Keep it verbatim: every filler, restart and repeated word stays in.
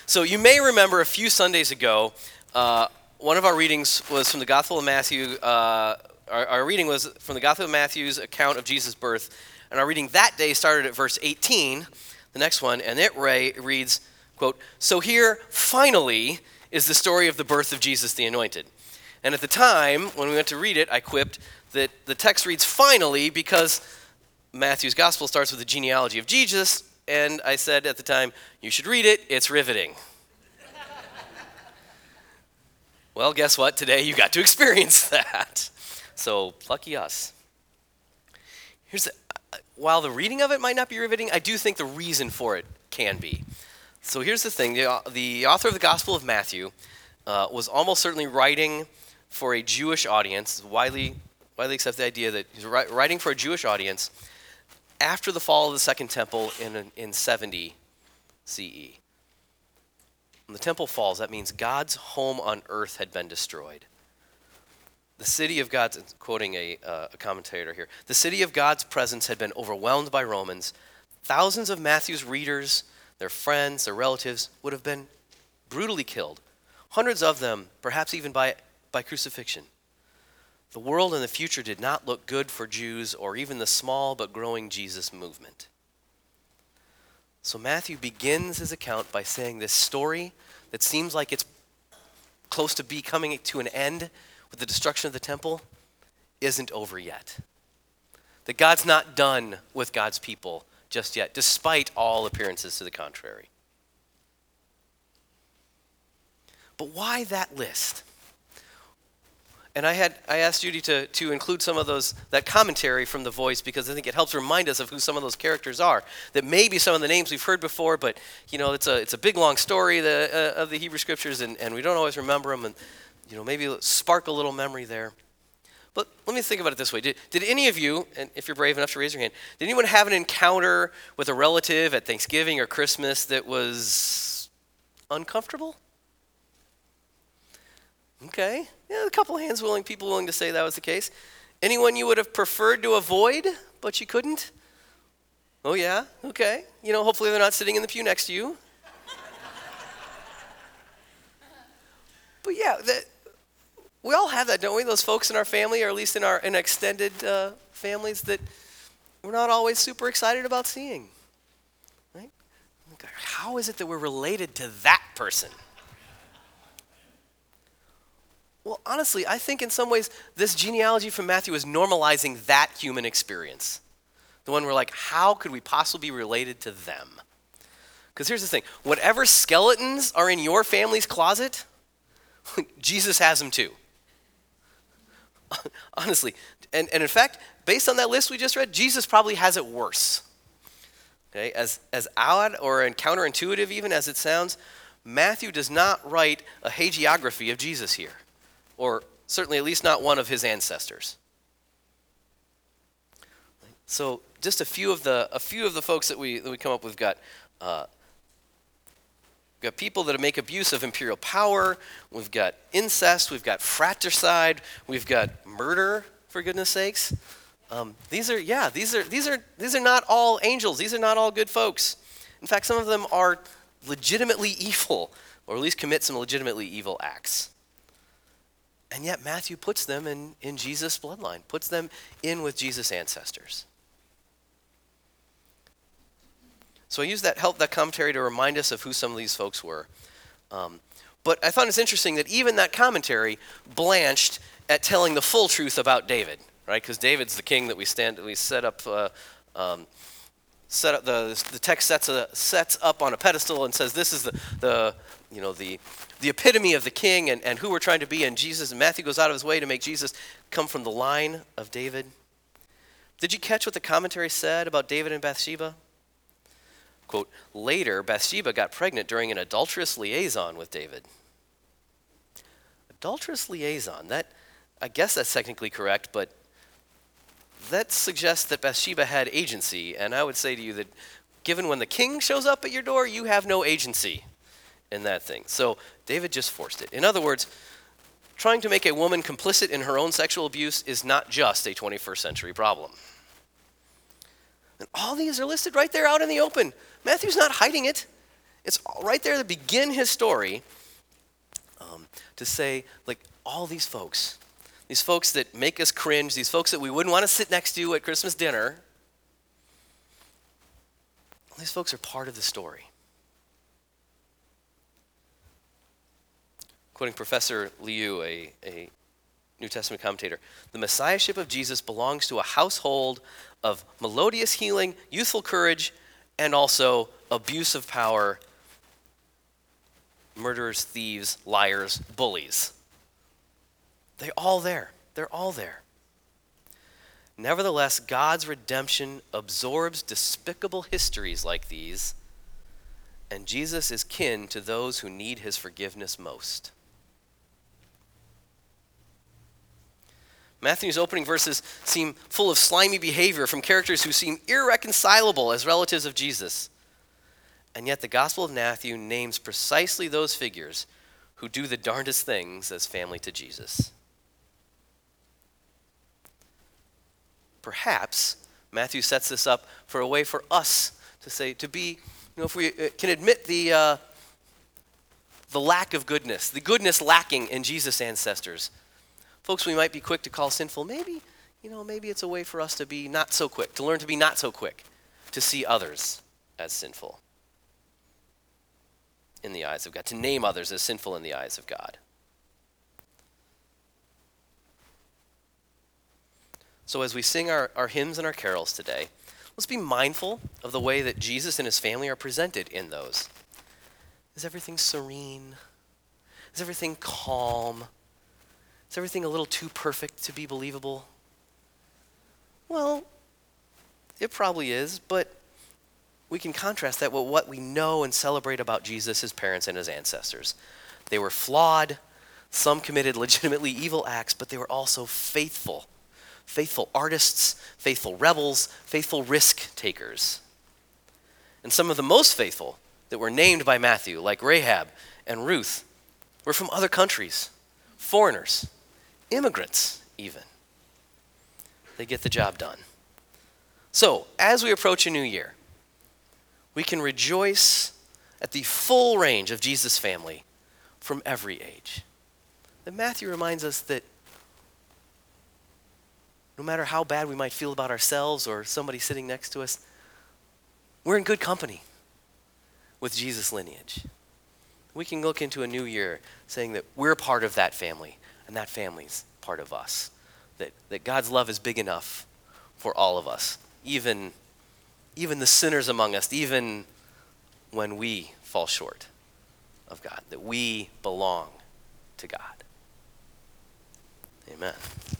So you may remember a few Sundays ago, uh, one of our readings was from the Gospel of Matthew. Uh, our, our reading was from the Gospel of Matthew's account of Jesus' birth, and our reading that day started at verse eighteen, the next one, and it re- reads, quote, "So here, finally, is the story of the birth of Jesus the Anointed." And at the time, when we went to read it, I quipped that the text reads finally because Matthew's Gospel starts with the genealogy of Jesus, and I said at the time, you should read it, it's riveting. Well, guess what? Today you got to experience that. So, lucky us. Here's the, while the reading of it might not be riveting, I do think the reason for it can be. So here's the thing. The, the author of the Gospel of Matthew uh, was almost certainly writing for a Jewish audience, widely, widely accepted idea that he's writing for a Jewish audience after the fall of the Second Temple in, in seventy C E. When the temple falls, that means God's home on earth had been destroyed. The city of God's, quoting a, uh, a commentator here, the city of God's presence had been overwhelmed by Romans. Thousands of Matthew's readers, their friends, their relatives, would have been brutally killed. Hundreds of them, perhaps even by, by crucifixion. The world in the future did not look good for Jews or even the small but growing Jesus movement. So Matthew begins his account by saying this story that seems like it's close to be coming to an end with the destruction of the temple isn't over yet. That God's not done with God's people just yet, despite all appearances to the contrary. But why that list? And I had I asked Judy to, to include some of those, that commentary from The Voice, because I think it helps remind us of who some of those characters are. That maybe some of the names we've heard before, but you know, it's a it's a big long story the, uh, of the Hebrew Scriptures, and, and we don't always remember them, and you know, maybe spark a little memory there. But let me think about it this way. Did, did any of you, and if you're brave enough to raise your hand, did anyone have an encounter with a relative at Thanksgiving or Christmas that was uncomfortable? Okay, yeah, a couple hands willing, people willing to say that was the case. Anyone you would have preferred to avoid, but you couldn't? Oh yeah, okay. You know, hopefully they're not sitting in the pew next to you. But yeah, that, we all have that, don't we? Those folks in our family, or at least in our in extended uh, families, that we're not always super excited about seeing. Right? How is it that we're related to that person? Well, honestly, I think in some ways this genealogy from Matthew is normalizing that human experience. The one where like, how could we possibly be related to them? Because here's the thing, whatever skeletons are in your family's closet, Jesus has them too. Honestly. And, and in fact, based on that list we just read, Jesus probably has it worse. Okay, as, as odd or counterintuitive even as it sounds, Matthew does not write a hagiography of Jesus here. Or certainly at least not one of his ancestors. So just a few of the a few of the folks that we that we come up with got uh, we've got people that make abuse of imperial power. We've got incest. We've got fratricide. We've got murder. For goodness sakes, um, these are yeah these are these are these are not all angels. These are not all good folks. In fact, some of them are legitimately evil, or at least commit some legitimately evil acts. And yet Matthew puts them in, in Jesus' bloodline, puts them in with Jesus' ancestors. So I use that help that commentary to remind us of who some of these folks were. Um, but I thought it's interesting that even that commentary blanched at telling the full truth about David, right? Because David's the king that we stand, we set up. Uh, um, set up the the text sets a, sets up on a pedestal and says this is the the you know the the epitome of the king and, and who we're trying to be. And Jesus, and Matthew goes out of his way to make Jesus come from the line of David. Did you catch what the commentary said about David and Bathsheba? Quote, later Bathsheba got pregnant during an adulterous liaison with David. Adulterous liaison, that I guess that's technically correct, but that suggests that Bathsheba had agency. And I would say to you that given when the king shows up at your door, you have no agency in that thing. So David just forced it. In other words, trying to make a woman complicit in her own sexual abuse is not just a twenty-first century problem. And all these are listed right there out in the open. Matthew's not hiding it. It's all right there to begin his story, um, to say, like, all these folks, these folks that make us cringe, these folks that we wouldn't want to sit next to at Christmas dinner, these folks are part of the story. Quoting Professor Liu, a, a New Testament commentator, the messiahship of Jesus belongs to a household of melodious healing, youthful courage, and also abuse of power, murderers, thieves, liars, bullies. They're all there. They're all there. Nevertheless, God's redemption absorbs despicable histories like these, and Jesus is kin to those who need his forgiveness most. Matthew's opening verses seem full of slimy behavior from characters who seem irreconcilable as relatives of Jesus. And yet the Gospel of Matthew names precisely those figures who do the darndest things as family to Jesus. Perhaps Matthew sets this up for a way for us to say, to be, you know, if we can admit the uh, the lack of goodness, the goodness lacking in Jesus' ancestors, folks we might be quick to call sinful, maybe, you know, maybe it's a way for us to be not so quick, to learn to be not so quick, to see others as sinful in the eyes of God, to name others as sinful in the eyes of God. So as we sing our, our hymns and our carols today, let's be mindful of the way that Jesus and his family are presented in those. Is everything serene? Is everything calm? Is everything a little too perfect to be believable? Well, it probably is, but we can contrast that with what we know and celebrate about Jesus, his parents, and his ancestors. They were flawed. Some committed legitimately evil acts, but they were also faithful. Faithful artists, faithful rebels, faithful risk takers. And some of the most faithful that were named by Matthew, like Rahab and Ruth, were from other countries, foreigners, immigrants even. They get the job done. So, as we approach a new year, we can rejoice at the full range of Jesus' family from every age. And Matthew reminds us that no matter how bad we might feel about ourselves or somebody sitting next to us, we're in good company with Jesus' lineage. We can look into a new year saying that we're part of that family, and that family's part of us. That, that God's love is big enough for all of us, even, even the sinners among us, even when we fall short of God, that we belong to God. Amen.